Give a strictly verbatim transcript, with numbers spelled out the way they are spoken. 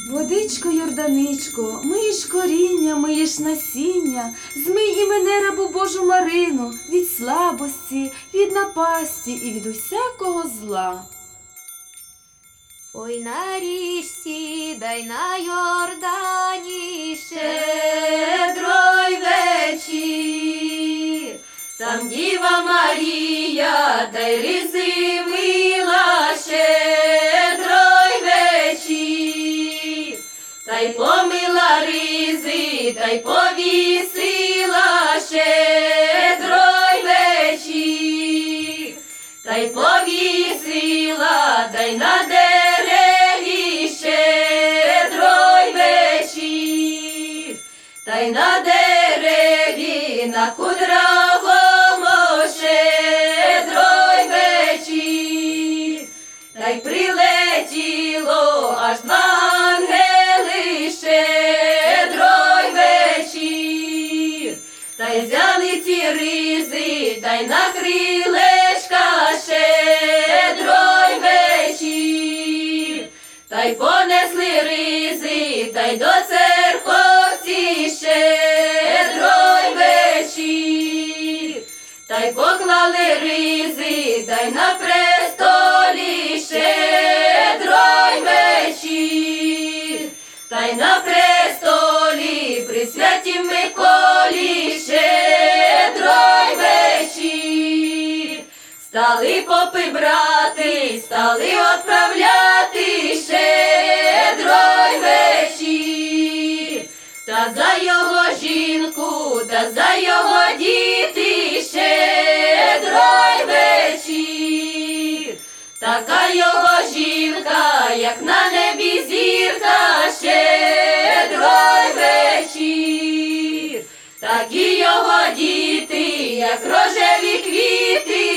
Водичко, Йорданичко, миєш коріння, миєш насіння, змий і мене, рабу Божу Марину, від слабості, від напасті і від усякого зла. Ой на річці, дай на Йордані щедрой вечір, там Діва Марія, та й ризи мила щедрой вечір, та й помила ризи, та й повісила щедрой вечір, та й повісила, та й на дереві щедрой вечір, та й на дереві на кудравому щедрой вечір, та й прилетіло аж два ангели щедрой вечір, та й взяли ті ризи, та й на крилечка щедрой вечір, та й понесли ризи, та й до церковці щедрой вечір, та й поклали ризи, та й на престолі щедрой вечір, та й на престолі при святім Миколі щедрой вечір, стали попи брати, стали отправляти щедрой вечір, та за його жінку, та за його діти щедрой вечір, така його жінка, як на небі зірка щедрой вечір, такі його діти, як рожеві квіти